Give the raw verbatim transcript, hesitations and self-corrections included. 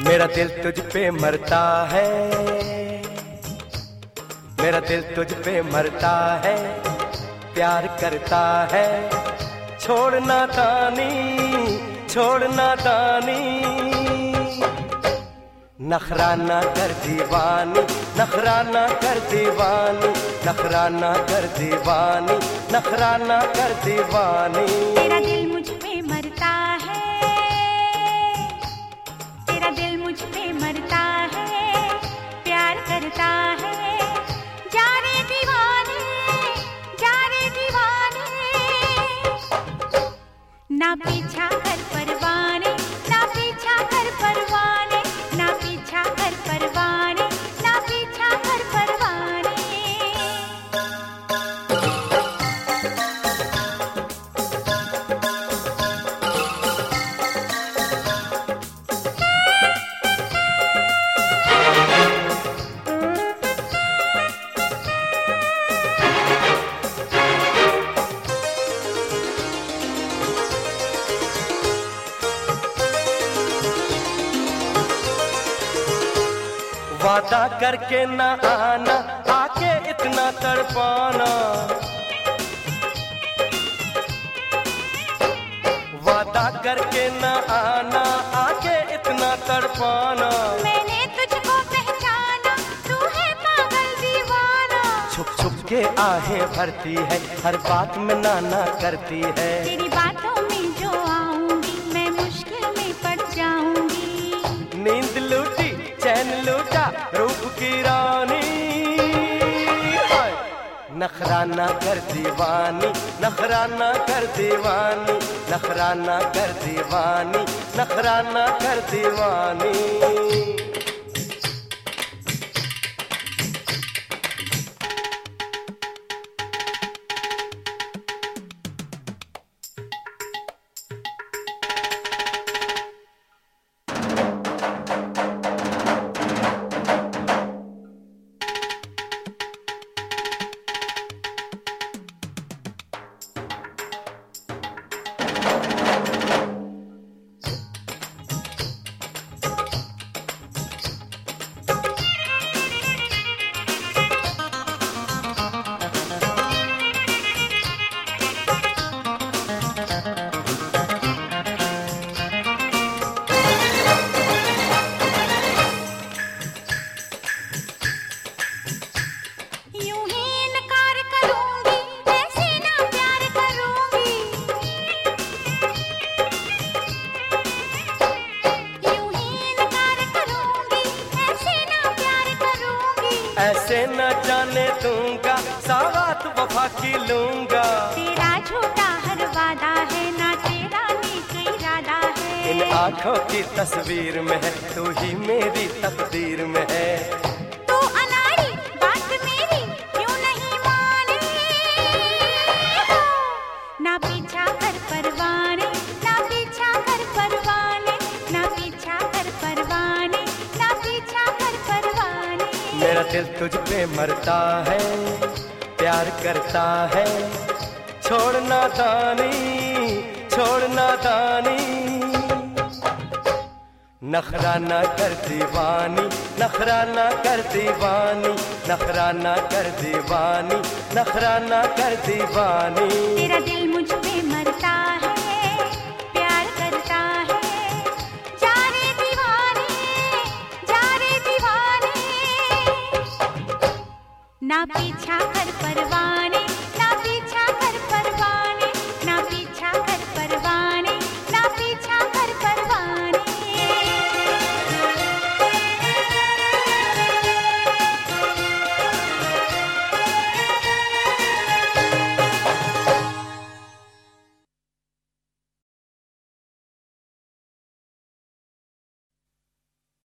मेरा दिल तुझ पे मरता है, मेरा दिल तुझ पे मरता है, प्यार करता है। छोड़ना दानी, छोड़ना दानी, नखराना कर दीवानी, नखराना कर दीवानी, नखराना कर दीवानी, नखराना कर दीवानी। तेरा दिल मुझ पे मरता है, तेरा दिल मुझ पे मरता है, प्यार करता है। जा रे दीवाने, जा रे दीवाने, ना पीछा कर परवाने, ना पीछा कर परवाने, ना पीछा कर परवाने, ना पीछा कर परवाने। वादा करके न आना, आके इतना तड़पाना, वादा करके न आना, आके इतना तड़पाना। मैंने तुझको पहचाना, तू है पागल दीवाना। छुप छुप के आहें भरती है, हर बात में नाना करती है। तेरी बातों में जो आऊंगी, मैं मुश्किल में पड़ जाऊंगी। नींद लूटी, चैन लूटा, रूप की रानी, नखराना कर दीवानी, नखराना कर दीवानी, नखराना कर दीवानी, नखराना कर दीवानी। ऐसे न जाने दूंगा, सावत वफा की लूंगा। तेरा झूठा हर वादा है, ना तेरा नेक इरादा है। इन आँखों की तस्वीर में है, तू ही मेरी तकदीर में है। तू अनाड़ी, बात मेरी क्यों नहीं माने? ना पीछा कर परवाने, ना पीछा कर परवाने, ना पीछा कर परवाने, ना पीछा कर परवाने। मेरा दिल तुझ पे मरता है, प्यार करता है। छोड़ना दानी, छोड़ना दानी, नखराना कर दीवानी, नखराना कर दीवानी, नखराना कर दीवानी, नखराना कर दीवानी। तेरा दिल मुझ पे मरता है, प्यार करता है। जा रे दीवाने, जा रे दीवाने, ना पीछा कर